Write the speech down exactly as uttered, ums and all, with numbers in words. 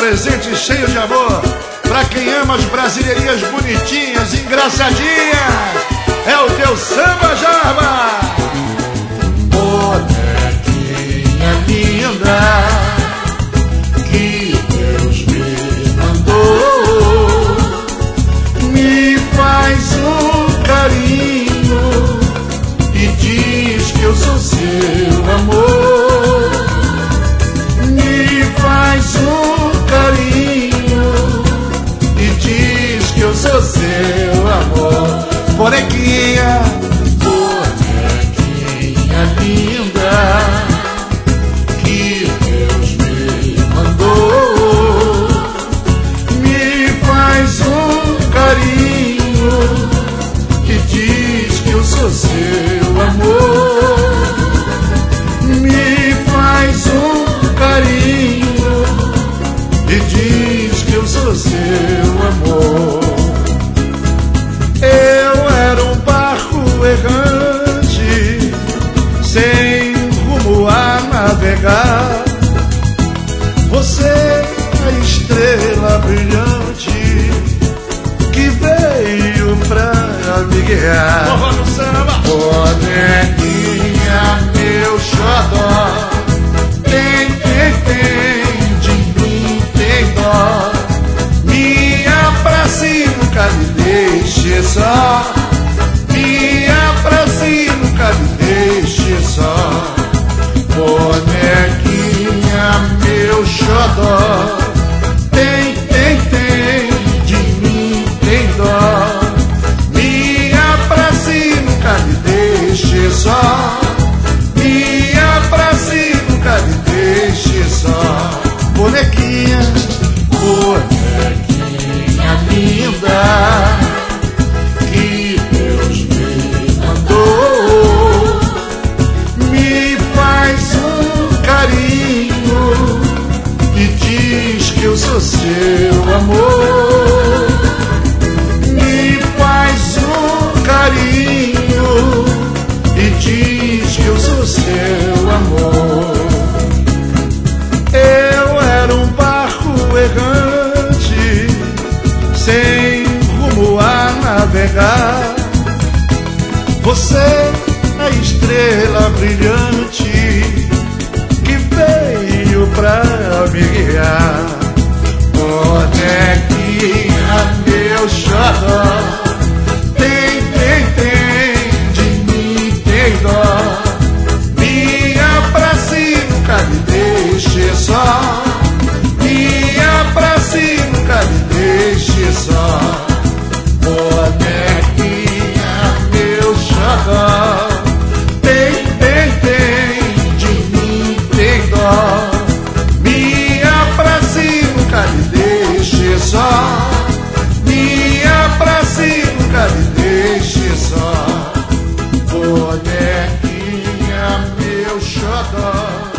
presente cheio de amor pra quem ama as brasileirinhas bonitinhas, engraçadinhas. É o teu Samba Jarba. Bonequinha linda que Deus me mandou, me faz um carinho e diz que eu sou seu amor. Me faz um carinho e diz que eu sou seu amor. Bonequinha, bonequinha linda que Deus me mandou, me faz um carinho e diz que eu sou seu amor. Me faz um carinho e diz que eu sou seu amor. Eu era um barco errante, sem rumo a navegar. Você é a estrela brilhante que veio pra me guiar. Bonequinha, meu xodó, tem, tem, tem, de mim tem dó. Me abrace e nunca me deixe só. Me abrace e nunca me deixe só. Bonequinha, meu xodó, tem, tem, tem, de mim tem dó. Me abrace e nunca me deixe só. Me abrace e nunca me deixe só. Bonequinha, bonequinha linda que Deus me mandou, me faz um carinho e diz que eu sou seu amor. Me faz um carinho e diz que eu sou seu amor. Eu era um barco errante, sem rumo a navegar. Você é a estrela brilhante que veio pra me guiar. Bonequinha, meu xodó, tem, tem, tem, de mim tem dó. Me abrace e nunca me deixe só. Me abrace e nunca me deixe só. Bonequinha, meu xodó, tem, tem, tem, de mim tem dó. Me abrace e nunca me deixe só. Me abrace e nunca me deixe só. Bonequinha, meu xodó.